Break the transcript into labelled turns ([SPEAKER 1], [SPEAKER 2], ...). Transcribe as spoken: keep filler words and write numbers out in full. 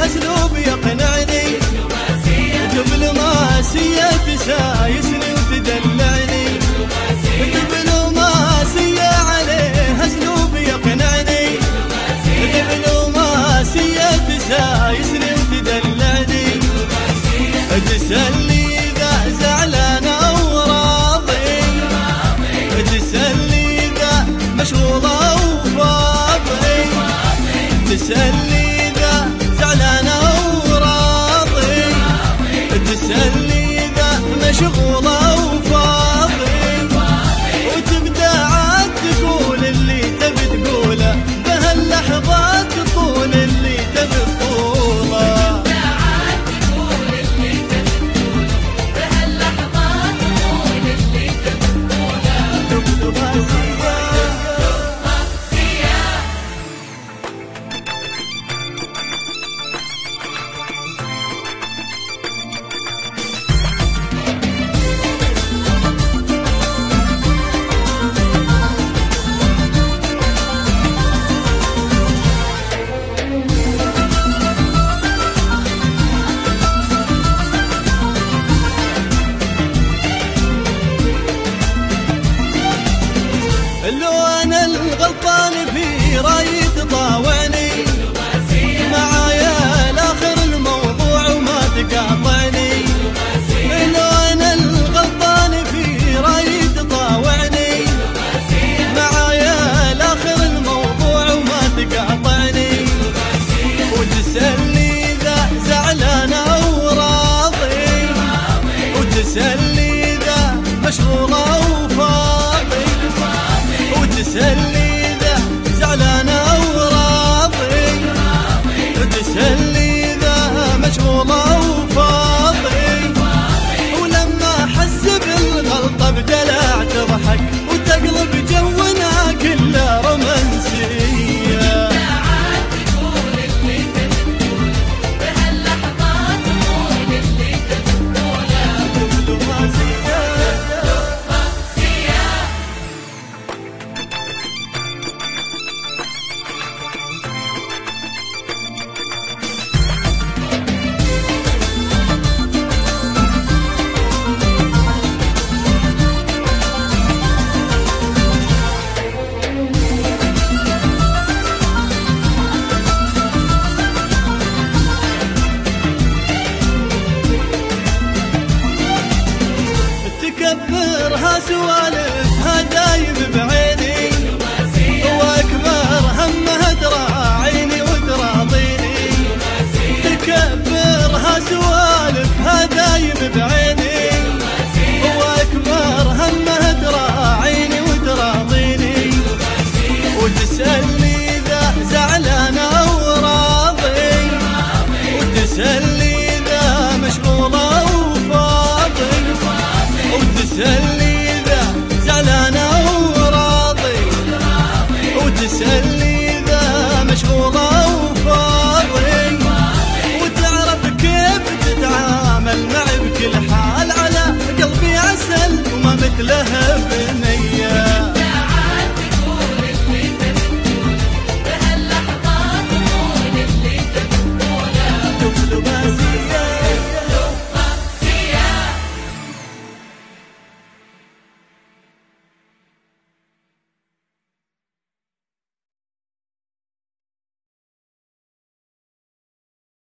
[SPEAKER 1] اسلوب يقنعني، دبلوماسية تسايسني وتدلعني، دبلوماسية عليه اسلوب يقنعني، دبلوماسية تسايسني وتدلعني، تسلي ذا زعلان او راضي، تسلي ذا مشغولة وفاضي، تسلي ذا زعلان او راضي، تسلي ذا مشغولة وفاضي، وتبدا عاد تقول اللي تبي تقوله بهاللحظات، تقول اللي تبي تقوله. لو أنا الغلطان في رأيي تطاوعني، معايا لاخر الموضوع وما تقاطعني، لو أنا الغلطان في رأيي تطاوعني، معايا لاخر الموضوع وما تقاطعني، وتسلي ذا زعلان أو راضي، وتسلي ذا مشغولة وفاضي، وتسلي ذا زعلان او راضي، وتسلي ذا مشغولة وفاضي، ولما حس بالغلطة بدلع تضحك وتقلب جونا كله رومانسية. تكبرها سوالفها دايم بعيني، واكبر همها تراعيني وتراضيني، تكبرها سوالفها دايم بعيني، واكبر همها تراعيني وتراضيني، وتسألني ذا زعلان او راضي، وتسألني ذا مشغولة وفاضي، وتسألني ذا زعلان او راضي، وتسألني